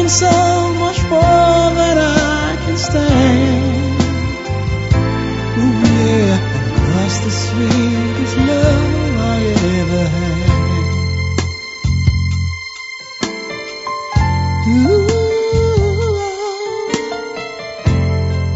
so much more than I can stand. Ooh yeah, that's the sweetest love I ever had.